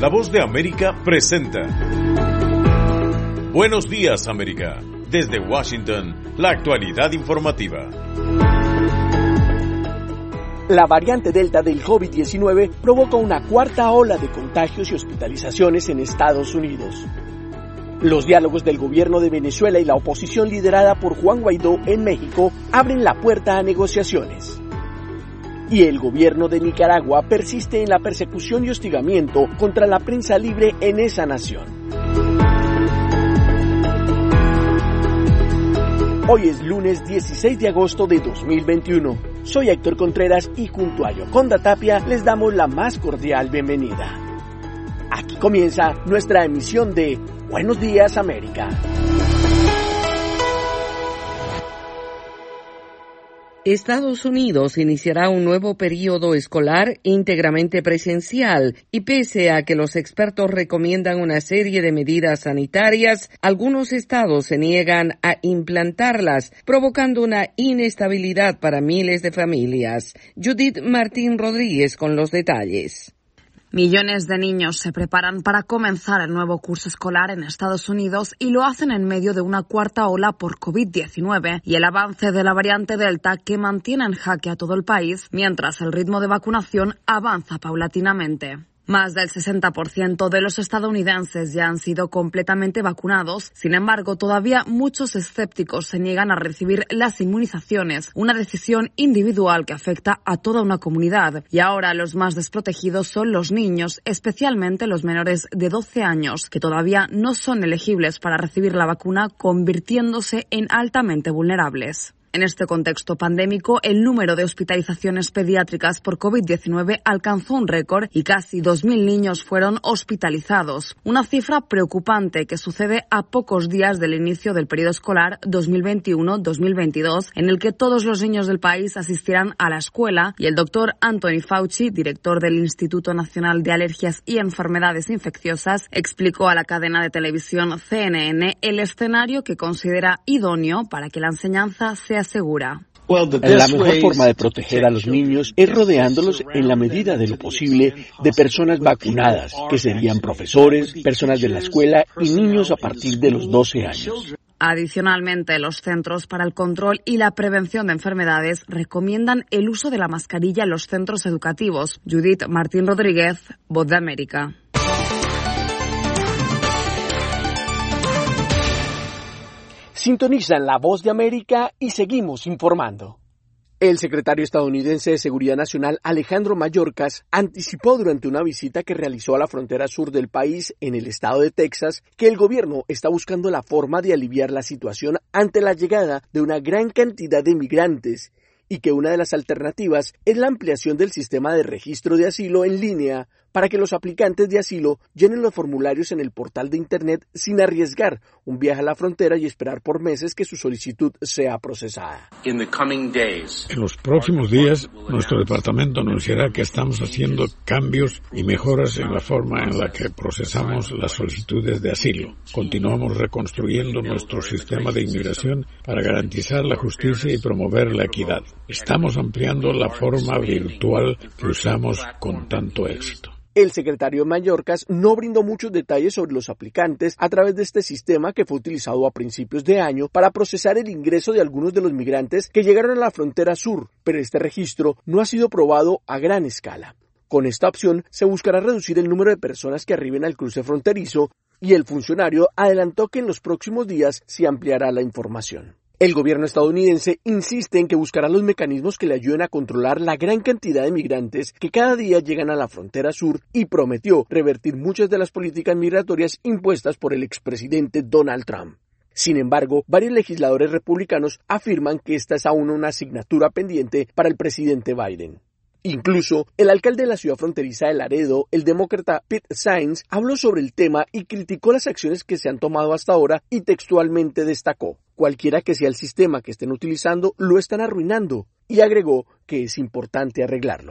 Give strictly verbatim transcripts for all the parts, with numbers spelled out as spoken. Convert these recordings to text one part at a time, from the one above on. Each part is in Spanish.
La Voz de América presenta Buenos Días, América. Desde Washington, la actualidad informativa. La variante Delta del COVID diecinueve provoca una cuarta ola de contagios y hospitalizaciones en Estados Unidos. Los diálogos del gobierno de Venezuela y la oposición liderada por Juan Guaidó en México abren la puerta a negociaciones. Y el gobierno de Nicaragua persiste en la persecución y hostigamiento contra la prensa libre en esa nación. Hoy es lunes dieciséis de agosto de dos mil veintiuno. Soy Héctor Contreras y junto a Yoconda Tapia les damos la más cordial bienvenida. Aquí comienza nuestra emisión de Buenos Días, América. Estados Unidos iniciará un nuevo periodo escolar íntegramente presencial y pese a que los expertos recomiendan una serie de medidas sanitarias, algunos estados se niegan a implantarlas, provocando una inestabilidad para miles de familias. Judith Martín Rodríguez con los detalles. Millones de niños se preparan para comenzar el nuevo curso escolar en Estados Unidos y lo hacen en medio de una cuarta ola por COVID diecinueve y el avance de la variante Delta que mantiene en jaque a todo el país mientras el ritmo de vacunación avanza paulatinamente. Más del sesenta por ciento de los estadounidenses ya han sido completamente vacunados. Sin embargo, todavía muchos escépticos se niegan a recibir las inmunizaciones, una decisión individual que afecta a toda una comunidad. Y ahora los más desprotegidos son los niños, especialmente los menores de doce años, que todavía no son elegibles para recibir la vacuna, convirtiéndose en altamente vulnerables. En este contexto pandémico, el número de hospitalizaciones pediátricas por COVID diecinueve alcanzó un récord y casi dos mil niños fueron hospitalizados. Una cifra preocupante que sucede a pocos días del inicio del periodo escolar dos mil veintiuno dos mil veintidós, en el que todos los niños del país asistirán a la escuela, y el doctor Anthony Fauci, director del Instituto Nacional de Alergias y Enfermedades Infecciosas, explicó a la cadena de televisión C N N el escenario que considera idóneo para que la enseñanza sea segura. La mejor forma de proteger a los niños es rodeándolos en la medida de lo posible de personas vacunadas, que serían profesores, personas de la escuela y niños a partir de los doce años. Adicionalmente, los Centros para el Control y la Prevención de Enfermedades recomiendan el uso de la mascarilla en los centros educativos. Judith Martín Rodríguez, Voz de América. Sintonizan La Voz de América y seguimos informando. El secretario estadounidense de Seguridad Nacional, Alejandro Mayorkas, anticipó durante una visita que realizó a la frontera sur del país, en el estado de Texas, que el gobierno está buscando la forma de aliviar la situación ante la llegada de una gran cantidad de migrantes y que una de las alternativas es la ampliación del sistema de registro de asilo en línea para que los aplicantes de asilo llenen los formularios en el portal de Internet sin arriesgar un viaje a la frontera y esperar por meses que su solicitud sea procesada. En los próximos días, nuestro departamento anunciará que estamos haciendo cambios y mejoras en la forma en la que procesamos las solicitudes de asilo. Continuamos reconstruyendo nuestro sistema de inmigración para garantizar la justicia y promover la equidad. Estamos ampliando la forma virtual que usamos con tanto éxito. El secretario Mayorkas no brindó muchos detalles sobre los aplicantes a través de este sistema que fue utilizado a principios de año para procesar el ingreso de algunos de los migrantes que llegaron a la frontera sur, pero este registro no ha sido probado a gran escala. Con esta opción se buscará reducir el número de personas que arriben al cruce fronterizo y el funcionario adelantó que en los próximos días se ampliará la información. El gobierno estadounidense insiste en que buscará los mecanismos que le ayuden a controlar la gran cantidad de migrantes que cada día llegan a la frontera sur y prometió revertir muchas de las políticas migratorias impuestas por el expresidente Donald Trump. Sin embargo, varios legisladores republicanos afirman que esta es aún una asignatura pendiente para el presidente Biden. Incluso, el alcalde de la ciudad fronteriza de Laredo, el demócrata Pete Sainz, habló sobre el tema y criticó las acciones que se han tomado hasta ahora y textualmente destacó: cualquiera que sea el sistema que estén utilizando, lo están arruinando, y agregó que es importante arreglarlo.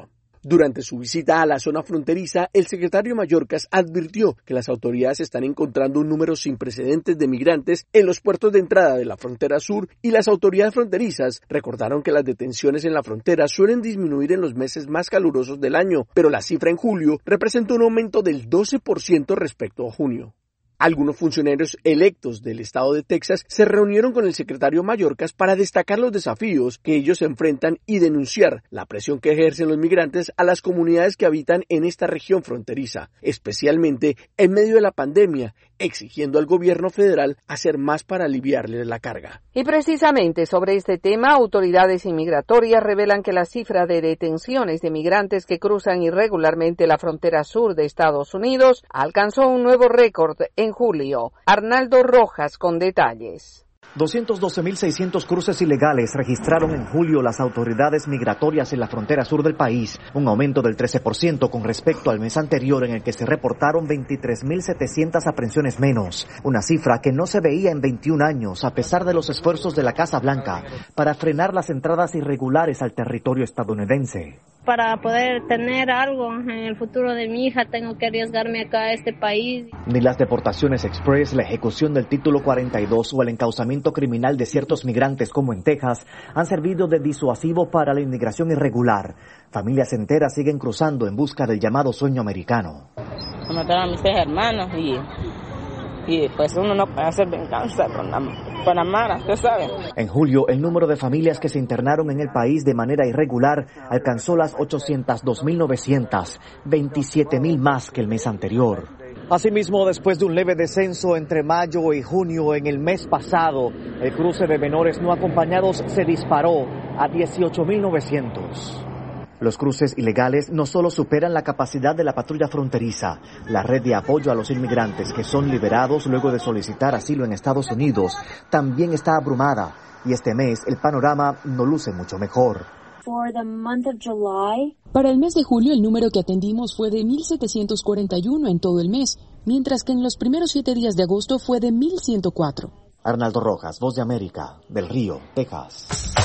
Durante su visita a la zona fronteriza, el secretario Mayorkas advirtió que las autoridades están encontrando un número sin precedentes de migrantes en los puertos de entrada de la frontera sur y las autoridades fronterizas recordaron que las detenciones en la frontera suelen disminuir en los meses más calurosos del año, pero la cifra en julio representó un aumento del doce por ciento respecto a junio. Algunos funcionarios electos del estado de Texas se reunieron con el secretario Mayorkas para destacar los desafíos que ellos enfrentan y denunciar la presión que ejercen los migrantes a las comunidades que habitan en esta región fronteriza, especialmente en medio de la pandemia, exigiendo al gobierno federal hacer más para aliviarles la carga. Y precisamente sobre este tema, autoridades inmigratorias revelan que la cifra de detenciones de migrantes que cruzan irregularmente la frontera sur de Estados Unidos alcanzó un nuevo récord en julio. Arnaldo Rojas con detalles. doscientos doce mil seiscientos cruces ilegales registraron en julio las autoridades migratorias en la frontera sur del país, un aumento del trece por ciento con respecto al mes anterior en el que se reportaron veintitrés mil setecientas aprehensiones menos, una cifra que no se veía en veintiún años a pesar de los esfuerzos de la Casa Blanca para frenar las entradas irregulares al territorio estadounidense. Para poder tener algo en el futuro de mi hija, tengo que arriesgarme acá a este país. Ni las deportaciones express, la ejecución del título cuarenta y dos o el encauzamiento criminal de ciertos migrantes como en Texas han servido de disuasivo para la inmigración irregular. Familias enteras siguen cruzando en busca del llamado sueño americano. Mataron a mis tres hermanos y, y pues uno no puede hacer venganza con la Panamá, ¿usted sabe? En julio, el número de familias que se internaron en el país de manera irregular alcanzó las ochocientos dos mil novecientas, veintisiete mil más que el mes anterior. Asimismo, después de un leve descenso entre mayo y junio en el mes pasado, el cruce de menores no acompañados se disparó a dieciocho mil novecientos. Los cruces ilegales no solo superan la capacidad de la patrulla fronteriza, la red de apoyo a los inmigrantes que son liberados luego de solicitar asilo en Estados Unidos también está abrumada y este mes el panorama no luce mucho mejor. Para el mes de julio el número que atendimos fue de mil setecientos cuarenta y uno en todo el mes, mientras que en los primeros siete días de agosto fue de mil ciento cuatro. Arnaldo Rojas, Voz de América, del Río, Texas.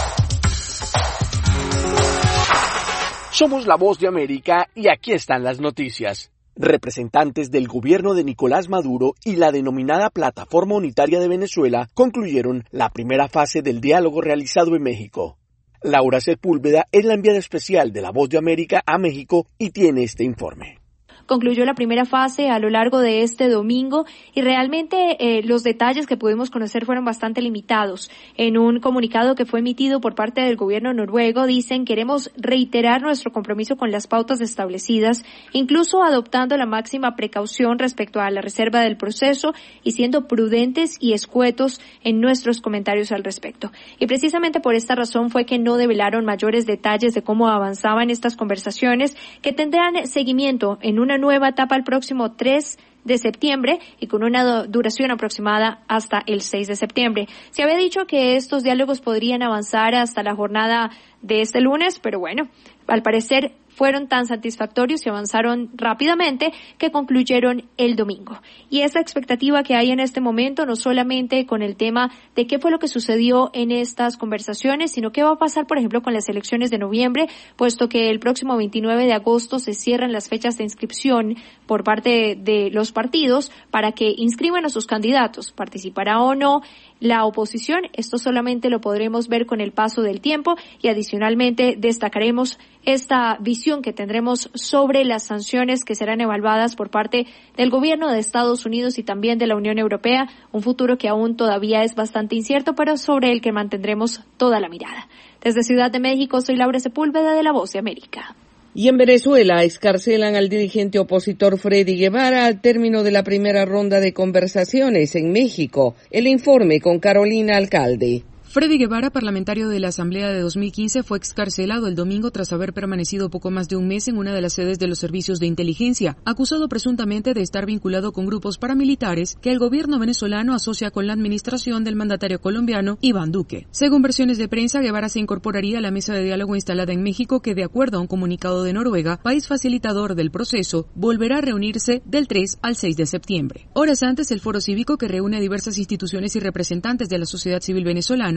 Somos la Voz de América y aquí están las noticias. Representantes del gobierno de Nicolás Maduro y la denominada Plataforma Unitaria de Venezuela concluyeron la primera fase del diálogo realizado en México. Laura Sepúlveda es la enviada especial de la Voz de América a México y tiene este informe. Concluyó la primera fase a lo largo de este domingo y realmente eh, los detalles que pudimos conocer fueron bastante limitados. En un comunicado que fue emitido por parte del gobierno noruego dicen: queremos reiterar nuestro compromiso con las pautas establecidas, incluso adoptando la máxima precaución respecto a la reserva del proceso y siendo prudentes y escuetos en nuestros comentarios al respecto. Y precisamente por esta razón fue que no develaron mayores detalles de cómo avanzaban estas conversaciones, que tendrán seguimiento en una nueva etapa el próximo tres de septiembre y con una duración aproximada hasta el seis de septiembre. Se había dicho que estos diálogos podrían avanzar hasta la jornada de este lunes, pero bueno, al parecer fueron tan satisfactorios y avanzaron rápidamente que concluyeron el domingo. Y esa expectativa que hay en este momento, no solamente con el tema de qué fue lo que sucedió en estas conversaciones, sino qué va a pasar, por ejemplo, con las elecciones de noviembre, puesto que el próximo veintinueve de agosto se cierran las fechas de inscripción por parte de los partidos para que inscriban a sus candidatos. ¿Participará o no la oposición? Esto solamente lo podremos ver con el paso del tiempo y adicionalmente destacaremos esta visión que tendremos sobre las sanciones que serán evaluadas por parte del gobierno de Estados Unidos y también de la Unión Europea, un futuro que aún todavía es bastante incierto, pero sobre el que mantendremos toda la mirada. Desde Ciudad de México, soy Laura Sepúlveda de La Voz de América. Y en Venezuela excarcelan al dirigente opositor Freddy Guevara al término de la primera ronda de conversaciones en México. El informe con Carolina Alcalde. Freddy Guevara, parlamentario de la Asamblea de dos mil quince, fue excarcelado el domingo tras haber permanecido poco más de un mes en una de las sedes de los servicios de inteligencia, acusado presuntamente de estar vinculado con grupos paramilitares que el gobierno venezolano asocia con la administración del mandatario colombiano Iván Duque. Según versiones de prensa, Guevara se incorporaría a la mesa de diálogo instalada en México que, de acuerdo a un comunicado de Noruega, país facilitador del proceso, volverá a reunirse del tres al seis de septiembre. Horas antes, el Foro Cívico, que reúne a diversas instituciones y representantes de la sociedad civil venezolana,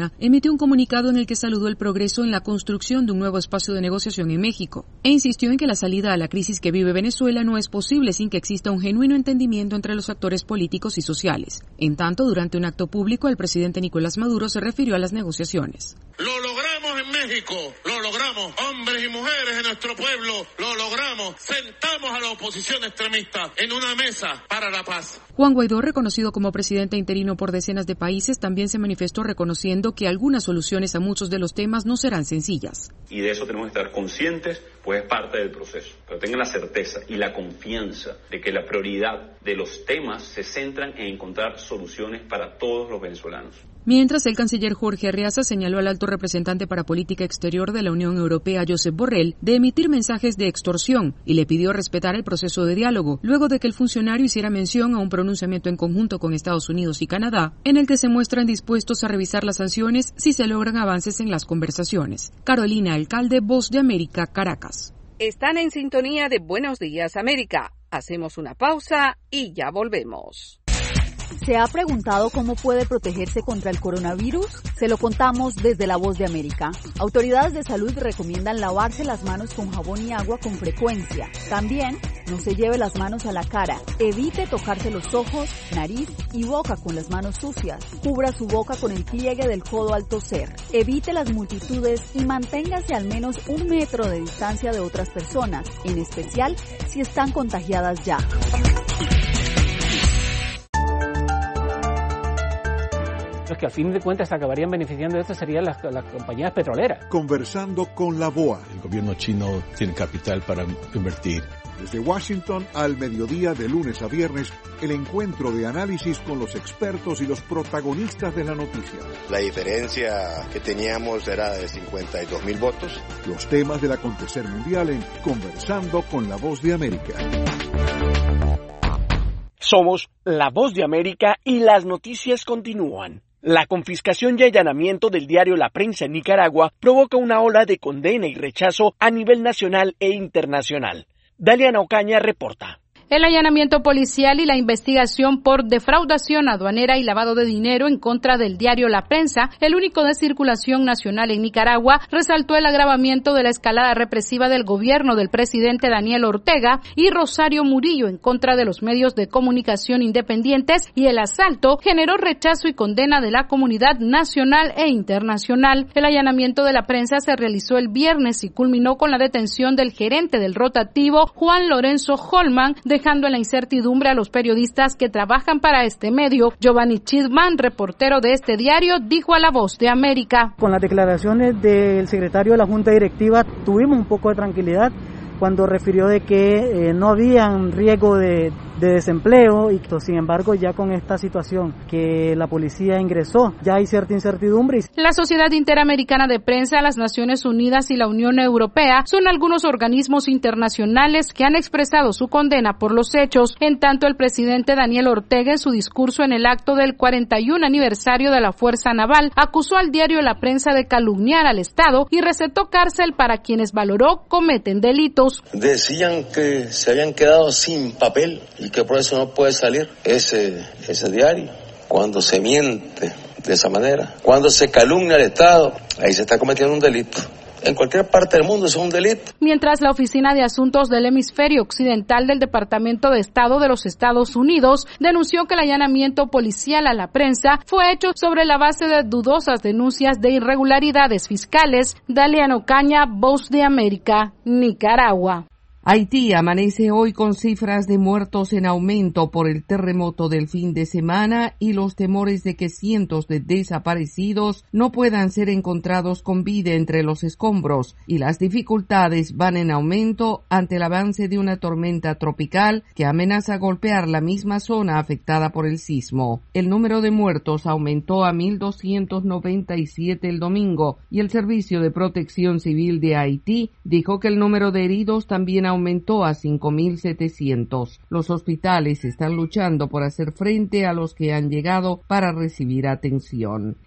Americana emitió un comunicado en el que saludó el progreso en la construcción de un nuevo espacio de negociación en México e insistió en que la salida a la crisis que vive Venezuela no es posible sin que exista un genuino entendimiento entre los actores políticos y sociales. En tanto, durante un acto público, el presidente Nicolás Maduro se refirió a las negociaciones. Lo logramos en México, lo logramos, hombres y mujeres de nuestro pueblo, lo logramos, sentamos a la oposición extremista en una mesa para la paz. Juan Guaidó, reconocido como presidente interino por decenas de países, también se manifestó reconociendo que algunas soluciones a muchos de los temas no serán sencillas. Y de eso tenemos que estar conscientes, pues es parte del proceso. Pero tengan la certeza y la confianza de que la prioridad de los temas se centran en encontrar soluciones para todos los venezolanos. Mientras, el canciller Jorge Arreaza señaló al alto representante para política exterior de la Unión Europea, Josep Borrell, de emitir mensajes de extorsión y le pidió respetar el proceso de diálogo, luego de que el funcionario hiciera mención a un pronunciamiento en conjunto con Estados Unidos y Canadá, en el que se muestran dispuestos a revisar las sanciones si se logran avances en las conversaciones. Carolina Alcalde, Voz de América, Caracas. Están en sintonía de Buenos Días, América. Hacemos una pausa y ya volvemos. ¿Se ha preguntado cómo puede protegerse contra el coronavirus? Se lo contamos desde La Voz de América. Autoridades de salud recomiendan lavarse las manos con jabón y agua con frecuencia. También, no se lleve las manos a la cara. Evite tocarse los ojos, nariz y boca con las manos sucias. Cubra su boca con el pliegue del codo al toser. Evite las multitudes y manténgase al menos un metro de distancia de otras personas, en especial si están contagiadas ya. Los que al fin de cuentas se acabarían beneficiando de esto serían las, las compañías petroleras. Conversando con la B O A. El gobierno chino tiene capital para invertir. Desde Washington al mediodía de lunes a viernes, el encuentro de análisis con los expertos y los protagonistas de la noticia. La diferencia que teníamos era de cincuenta y dos mil votos. Los temas del acontecer mundial en Conversando con la Voz de América. Somos La Voz de América y las noticias continúan. La confiscación y allanamiento del diario La Prensa en Nicaragua provoca una ola de condena y rechazo a nivel nacional e internacional. Daliana Ocaña reporta. El allanamiento policial y la investigación por defraudación aduanera y lavado de dinero en contra del diario La Prensa, el único de circulación nacional en Nicaragua, resaltó el agravamiento de la escalada represiva del gobierno del presidente Daniel Ortega y Rosario Murillo en contra de los medios de comunicación independientes, y el asalto generó rechazo y condena de la comunidad nacional e internacional. El allanamiento de La Prensa se realizó el viernes y culminó con la detención del gerente del rotativo, Juan Lorenzo Holman, de dejando en la incertidumbre a los periodistas que trabajan para este medio. Giovanni Chidman, reportero de este diario, dijo a La Voz de América. Con las declaraciones del secretario de la Junta Directiva tuvimos un poco de tranquilidad cuando refirió de que eh, no había riesgo de, de desempleo, y sin embargo ya con esta situación que la policía ingresó, ya hay cierta incertidumbre. La Sociedad Interamericana de Prensa, las Naciones Unidas y la Unión Europea son algunos organismos internacionales que han expresado su condena por los hechos. En tanto, el presidente Daniel Ortega, en su discurso en el acto del cuarenta y uno aniversario de la Fuerza Naval, acusó al diario La Prensa de calumniar al Estado y recetó cárcel para quienes valoró cometen delitos. Decían que se habían quedado sin papel y que por eso no puede salir ese, ese diario. Cuando se miente de esa manera, cuando se calumnia al Estado, ahí se está cometiendo un delito. En cualquier parte del mundo eso es un delito. Mientras, la Oficina de Asuntos del Hemisferio Occidental del Departamento de Estado de los Estados Unidos denunció que el allanamiento policial a La Prensa fue hecho sobre la base de dudosas denuncias de irregularidades fiscales. Daliana Ocaña, Voz de América, Nicaragua. Haití amanece hoy con cifras de muertos en aumento por el terremoto del fin de semana y los temores de que cientos de desaparecidos no puedan ser encontrados con vida entre los escombros, y las dificultades van en aumento ante el avance de una tormenta tropical que amenaza golpear la misma zona afectada por el sismo. El número de muertos aumentó a mil doscientos noventa y siete el domingo, y el Servicio de Protección Civil de Haití dijo que el número de heridos también aumentó a cinco mil setecientos. Los hospitales están luchando por hacer frente a los que han llegado para recibir atención.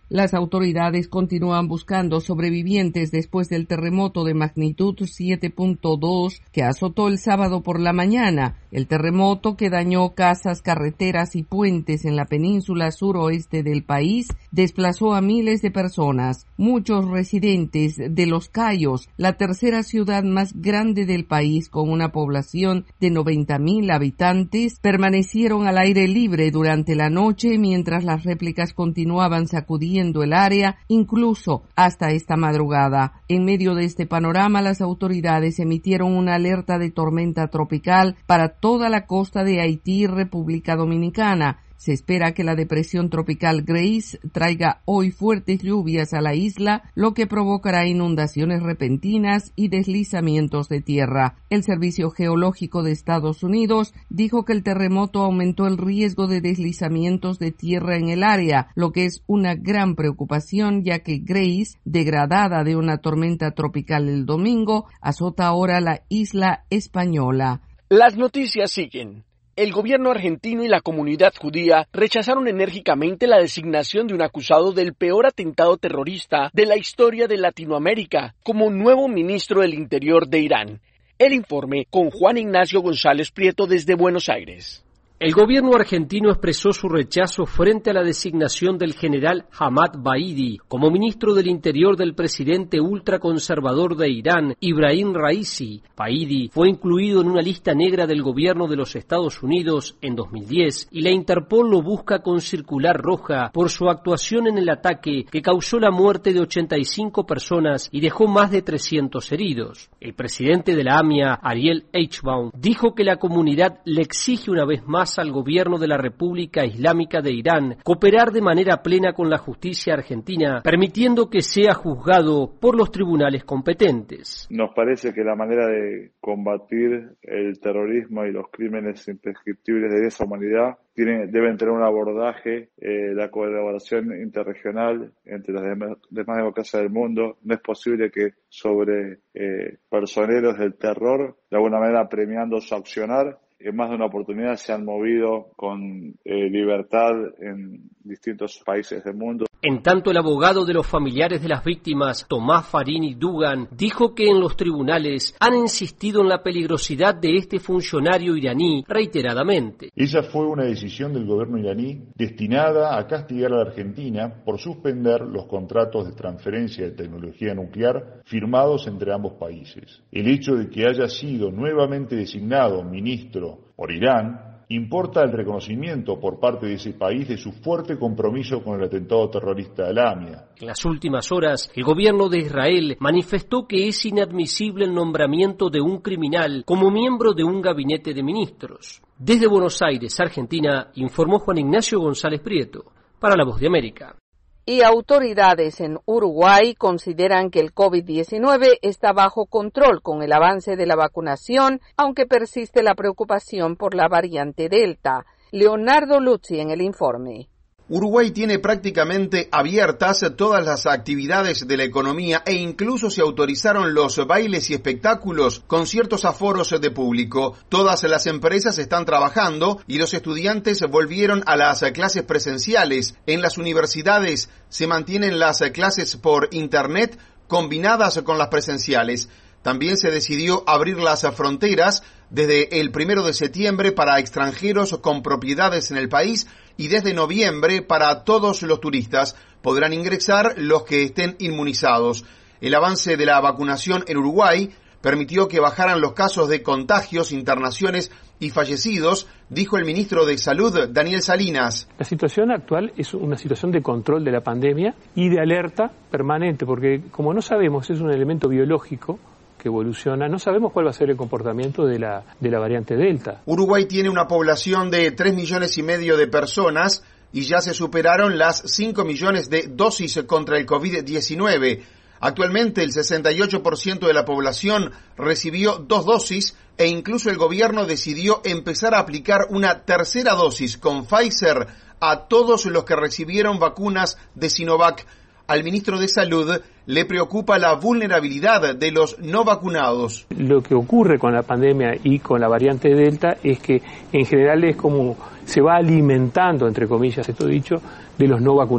Las autoridades continúan buscando sobrevivientes después del terremoto de magnitud siete punto dos que azotó el sábado por la mañana. El terremoto, que dañó casas, carreteras y puentes en la península suroeste del país, desplazó a miles de personas. Muchos residentes de Los Cayos, la tercera ciudad más grande del país con una población de noventa mil habitantes, permanecieron al aire libre durante la noche mientras las réplicas continuaban sacudiendo el área, incluso hasta esta madrugada. En medio de este panorama, las autoridades emitieron una alerta de tormenta tropical para toda la costa de Haití y República Dominicana. Se espera que la depresión tropical Grace traiga hoy fuertes lluvias a la isla, lo que provocará inundaciones repentinas y deslizamientos de tierra. El Servicio Geológico de Estados Unidos dijo que el terremoto aumentó el riesgo de deslizamientos de tierra en el área, lo que es una gran preocupación, ya que Grace, degradada de una tormenta tropical el domingo, azota ahora la isla española. Las noticias siguen. El gobierno argentino y la comunidad judía rechazaron enérgicamente la designación de un acusado del peor atentado terrorista de la historia de Latinoamérica como nuevo ministro del Interior de Irán. El informe con Juan Ignacio González Prieto desde Buenos Aires. El gobierno argentino expresó su rechazo frente a la designación del general Hamad Baidi como ministro del Interior del presidente ultraconservador de Irán, Ibrahim Raisi. Baidi fue incluido en una lista negra del gobierno de los Estados Unidos en dos mil diez y la Interpol lo busca con circular roja por su actuación en el ataque que causó la muerte de ochenta y cinco personas y dejó más de trescientos heridos. El presidente de la A M I A, Ariel Eichbaum, dijo que la comunidad le exige una vez más al gobierno de la República Islámica de Irán cooperar de manera plena con la justicia argentina, permitiendo que sea juzgado por los tribunales competentes. Nos parece que la manera de combatir el terrorismo y los crímenes imprescriptibles de esa humanidad tiene, deben tener un abordaje, eh, la colaboración interregional entre las demás, demás democracias del mundo. No es posible que sobre eh, personeros del terror, de alguna manera premiando su accionar, en más de una oportunidad se han movido con eh, libertad en distintos países del mundo. En tanto, el abogado de los familiares de las víctimas, Tomás Farini Dugan, dijo que en los tribunales han insistido en la peligrosidad de este funcionario iraní reiteradamente. Esa fue una decisión del gobierno iraní destinada a castigar a la Argentina por suspender los contratos de transferencia de tecnología nuclear firmados entre ambos países. El hecho de que haya sido nuevamente designado ministro por Irán importa el reconocimiento por parte de ese país de su fuerte compromiso con el atentado terrorista de la A M I A. En las últimas horas, el gobierno de Israel manifestó que es inadmisible el nombramiento de un criminal como miembro de un gabinete de ministros. Desde Buenos Aires, Argentina, informó Juan Ignacio González Prieto, para La Voz de América. Y autoridades en Uruguay consideran que el COVID diecinueve está bajo control con el avance de la vacunación, aunque persiste la preocupación por la variante Delta. Leonardo Luzzi en el informe. Uruguay tiene prácticamente abiertas todas las actividades de la economía e incluso se autorizaron los bailes y espectáculos con ciertos aforos de público. Todas las empresas están trabajando y los estudiantes volvieron a las clases presenciales. En las universidades se mantienen las clases por internet combinadas con las presenciales. También se decidió abrir las fronteras desde el primero de septiembre para extranjeros con propiedades en el país y desde noviembre para todos los turistas. Podrán ingresar los que estén inmunizados. El avance de la vacunación en Uruguay permitió que bajaran los casos de contagios, internaciones y fallecidos, dijo el ministro de Salud, Daniel Salinas. La situación actual es una situación de control de la pandemia y de alerta permanente, porque como no sabemos, es un elemento biológico que evoluciona, no sabemos cuál va a ser el comportamiento de la, de la variante Delta. Uruguay tiene una población de tres millones y medio de personas y ya se superaron las cinco millones de dosis contra el COVID diecinueve. Actualmente el sesenta y ocho por ciento de la población recibió dos dosis e incluso el gobierno decidió empezar a aplicar una tercera dosis con Pfizer a todos los que recibieron vacunas de Sinovac. Al ministro de Salud le preocupa la vulnerabilidad de los no vacunados. Lo que ocurre con la pandemia y con la variante Delta es que en general es como se va alimentando, entre comillas, esto dicho, de los no vacunados.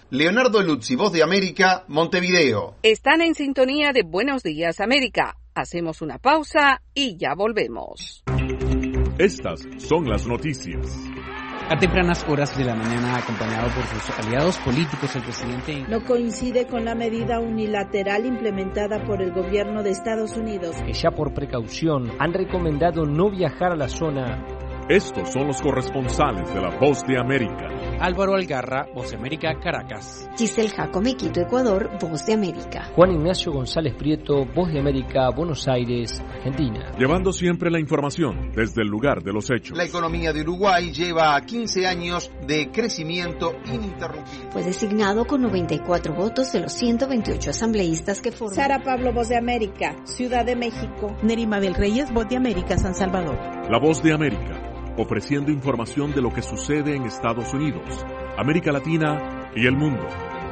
Leonardo Luzzi, Voz de América, Montevideo. Están en sintonía de Buenos Días América. Hacemos una pausa y ya volvemos. Estas son las noticias. A tempranas horas de la mañana, acompañado por sus aliados políticos, el presidente no coincide con la medida unilateral implementada por el gobierno de Estados Unidos, que ya por precaución han recomendado no viajar a la zona. Estos son los corresponsales de La Voz de América. Álvaro Algarra, Voz de América, Caracas. Giselle Jacome, Quito, Ecuador, Voz de América. Juan Ignacio González Prieto, Voz de América, Buenos Aires, Argentina. Llevando siempre la información desde el lugar de los hechos. La economía de Uruguay lleva quince años de crecimiento ininterrumpido. Fue designado con noventa y cuatro votos de los ciento veintiocho asambleístas que forman. Sara Pablo, Voz de América, Ciudad de México. Nerima del Reyes, Voz de América, San Salvador. La Voz de América, ofreciendo información de lo que sucede en Estados Unidos, América Latina y el mundo.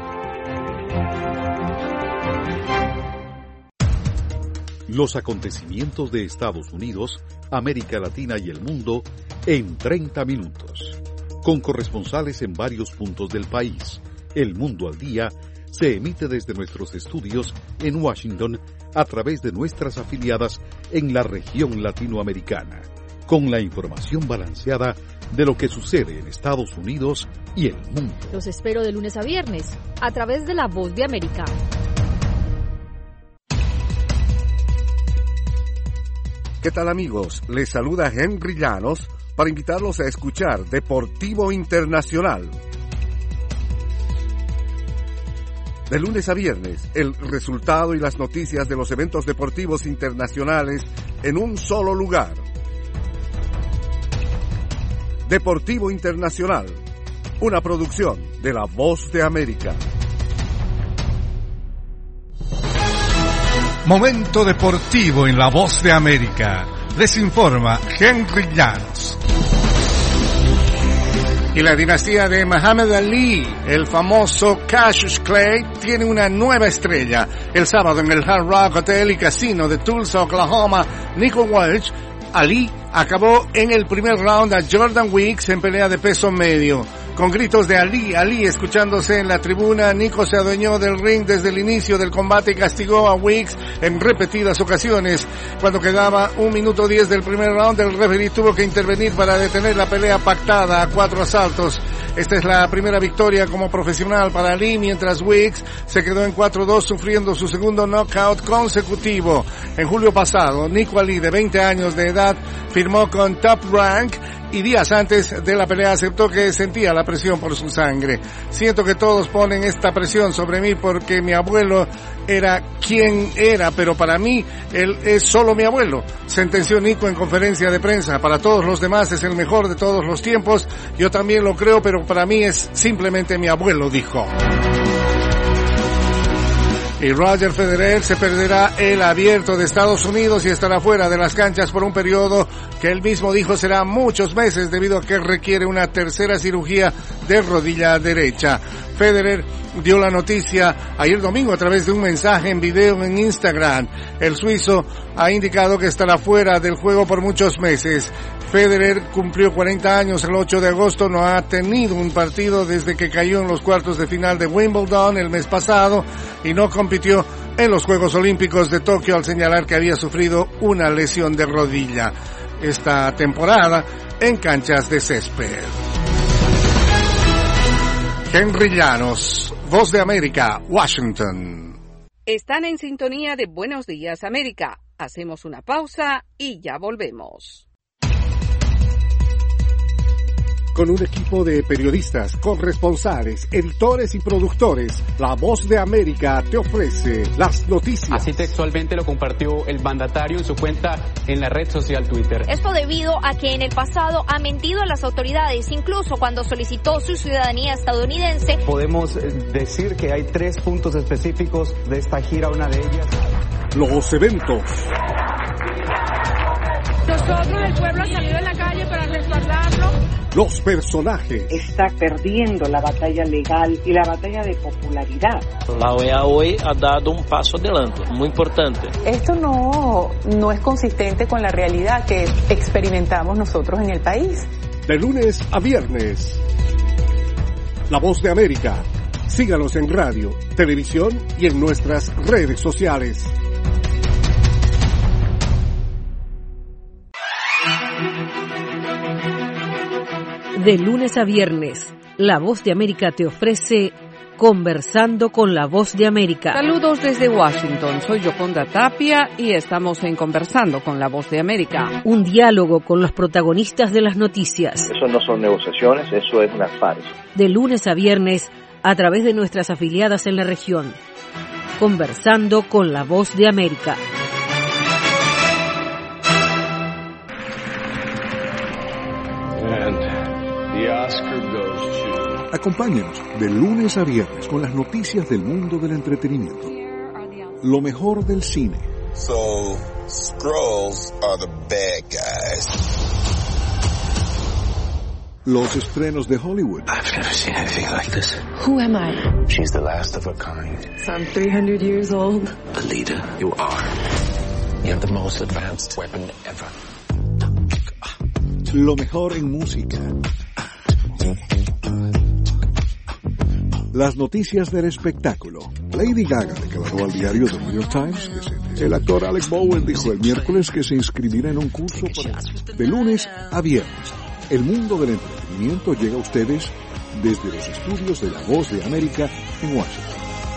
Los acontecimientos de Estados Unidos, América Latina y el mundo en treinta minutos. Con corresponsales en varios puntos del país. El Mundo al Día se emite desde nuestros estudios en Washington a través de nuestras afiliadas en la región latinoamericana, con la información balanceada de lo que sucede en Estados Unidos y el mundo. Los espero de lunes a viernes, a través de La Voz de América. ¿Qué tal, amigos? Les saluda Henry Llanos para invitarlos a escuchar Deportivo Internacional. De lunes a viernes, el resultado y las noticias de los eventos deportivos internacionales en un solo lugar. Deportivo Internacional, una producción de La Voz de América. Momento deportivo en La Voz de América. Les informa Henry Llanos. Y la dinastía de Muhammad Ali, el famoso Cassius Clay, tiene una nueva estrella. El sábado en el Hard Rock Hotel y Casino de Tulsa, Oklahoma, Nico Walsh, Ali acabó en el primer round a Jordan Weeks en pelea de peso medio. Con gritos de Ali, Ali escuchándose en la tribuna, Nico se adueñó del ring desde el inicio del combate y castigó a Weeks en repetidas ocasiones. Cuando quedaba un minuto diez del primer round, el referee tuvo que intervenir para detener la pelea pactada a cuatro asaltos. Esta es la primera victoria como profesional para Ali, mientras Weeks se quedó en cuatro dos sufriendo su segundo knockout consecutivo. En julio pasado, Nico Ali, de veinte años de edad, firmó con Top Rank y días antes de la pelea aceptó que sentía la presión por su sangre. Siento que todos ponen esta presión sobre mí porque mi abuelo era quien era, pero para mí él es solo mi abuelo, sentenció Nico en conferencia de prensa. Para todos los demás es el mejor de todos los tiempos, yo también lo creo, pero para mí es simplemente mi abuelo, dijo. Y Roger Federer se perderá el Abierto de Estados Unidos y estará fuera de las canchas por un periodo que él mismo dijo será muchos meses debido a que requiere una tercera cirugía de rodilla derecha. Federer dio la noticia ayer domingo a través de un mensaje en video en Instagram. El suizo ha indicado que estará fuera del juego por muchos meses. Federer cumplió cuarenta años el ocho de agosto, no ha tenido un partido desde que cayó en los cuartos de final de Wimbledon el mes pasado y no compitió en los Juegos Olímpicos de Tokio al señalar que había sufrido una lesión de rodilla esta temporada en canchas de césped. Henry Llanos, Voz de América, Washington. Están en sintonía de Buenos Días América. Hacemos una pausa y ya volvemos. Con un equipo de periodistas, corresponsales, editores y productores, La Voz de América te ofrece las noticias. Así textualmente lo compartió el mandatario en su cuenta en la red social Twitter. Esto debido a que en el pasado ha mentido a las autoridades, incluso cuando solicitó su ciudadanía estadounidense. Podemos decir que hay tres puntos específicos de esta gira, una de ellas. Los eventos. Nosotros, el pueblo, ha salido en la calle para respaldarlo. Los personajes. Está perdiendo la batalla legal y la batalla de popularidad. La O E A hoy ha dado un paso adelante, muy importante. Esto no, no es consistente con la realidad que experimentamos nosotros en el país. De lunes a viernes. La Voz de América, Síganos en radio, televisión y en nuestras redes sociales. De lunes a viernes, La Voz de América te ofrece Conversando con La Voz de América. Saludos desde Washington, soy Yoconda Tapia y estamos en Conversando con La Voz de América. Un diálogo con los protagonistas de las noticias. Eso no son negociaciones, eso es una farsa. De lunes a viernes, a través de nuestras afiliadas en la región. Conversando con La Voz de América. And the Oscar goes to... Acompáñenos de lunes a viernes con las noticias del mundo del entretenimiento. Lo mejor del cine. So, Skrulls are the bad guys. Los estrenos de Hollywood. I've never seen anything like this. Who am I? She's the last of her kind. So I'm three hundred years old. The leader you are. You have the most advanced weapon ever. Lo mejor en música. Las noticias del espectáculo. Lady Gaga declaró al diario The New York Times que se... El actor Alec Bowen dijo el miércoles que se inscribirá en un curso para... De lunes a viernes. El mundo del entretenimiento llega a ustedes desde los estudios de La Voz de América en Washington.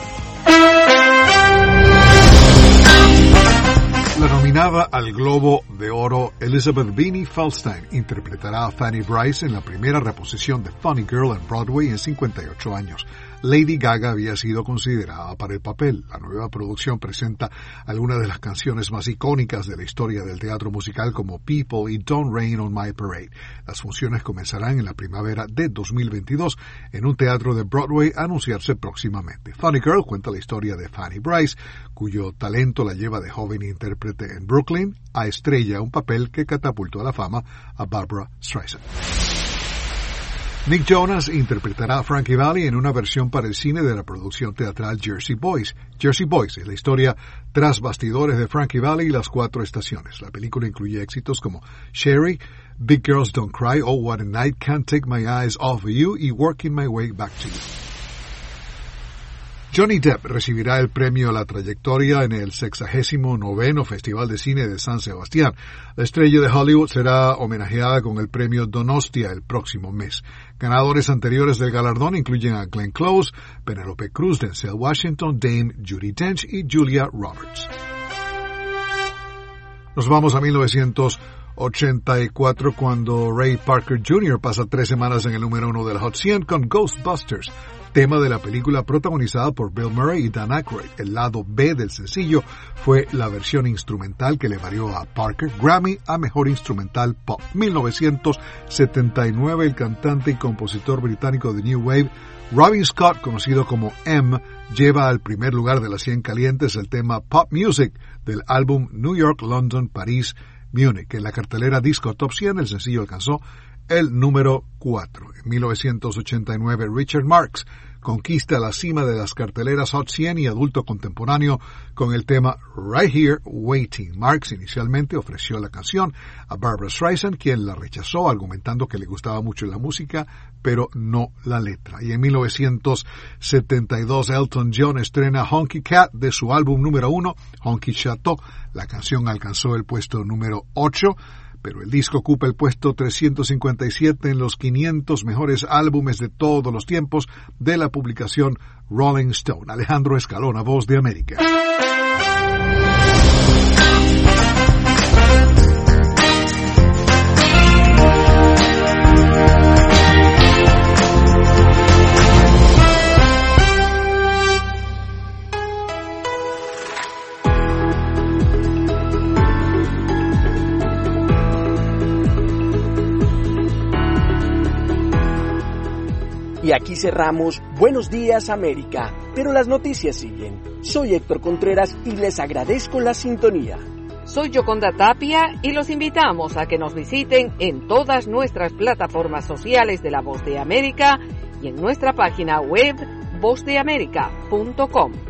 La nominada al Globo de Oro Elizabeth Beanie Feldstein interpretará a Fanny Brice en la primera reposición de Funny Girl en Broadway en cincuenta y ocho años. Lady Gaga había sido considerada para el papel. La nueva producción presenta algunas de las canciones más icónicas de la historia del teatro musical como People y Don't Rain on My Parade. Las funciones comenzarán en la primavera de dos mil veintidós en un teatro de Broadway a anunciarse próximamente. Funny Girl cuenta la historia de Fanny Brice, cuyo talento la lleva de joven intérprete en Brooklyn a estrella, un papel que catapultó a la fama a Barbra Streisand. Nick Jonas interpretará a Frankie Valli en una versión para el cine de la producción teatral Jersey Boys. Jersey Boys es la historia tras bastidores de Frankie Valli y las cuatro estaciones. La película incluye éxitos como Sherry, Big Girls Don't Cry, Oh What a Night, Can't Take My Eyes Off of You y Working My Way Back to You. Johnny Depp recibirá el premio a la trayectoria en el sexagésimo noveno Festival de Cine de San Sebastián. La estrella de Hollywood será homenajeada con el premio Donostia el próximo mes. Ganadores anteriores del galardón incluyen a Glenn Close, Penelope Cruz, Denzel Washington, Dame Judi Dench y Julia Roberts. Nos vamos a mil novecientos ochenta y cuatro cuando Ray Parker junior pasa tres semanas en el número uno del Hot cien con Ghostbusters, tema de la película protagonizada por Bill Murray y Dan Aykroyd. El lado B del sencillo fue la versión instrumental que le valió a Parker Grammy a Mejor Instrumental Pop. mil novecientos setenta y nueve, el cantante y compositor británico de New Wave, Robin Scott, conocido como M, lleva al primer lugar de las cien calientes el tema Pop Music del álbum New York, London, París, Múnich. En la cartelera Disco Top cien el sencillo alcanzó el número cuatro. En mil novecientos ochenta y nueve, Richard Marx conquista la cima de las carteleras Hot cien y adulto contemporáneo con el tema Right Here Waiting. Marx inicialmente ofreció la canción a Barbra Streisand, quien la rechazó argumentando que le gustaba mucho la música, pero no la letra. Y en mil novecientos setenta y dos, Elton John estrena Honky Cat de su álbum número uno, Honky Chateau. La canción alcanzó el puesto número ocho, pero el disco ocupa el puesto trescientos cincuenta y siete en los quinientos mejores álbumes de todos los tiempos de la publicación Rolling Stone. Alejandro Escalona, Voz de América. Y aquí cerramos Buenos Días América, pero las noticias siguen. Soy Héctor Contreras y les agradezco la sintonía. Soy Yoconda Tapia y los invitamos a que nos visiten en todas nuestras plataformas sociales de La Voz de América y en nuestra página web voz de américa punto com.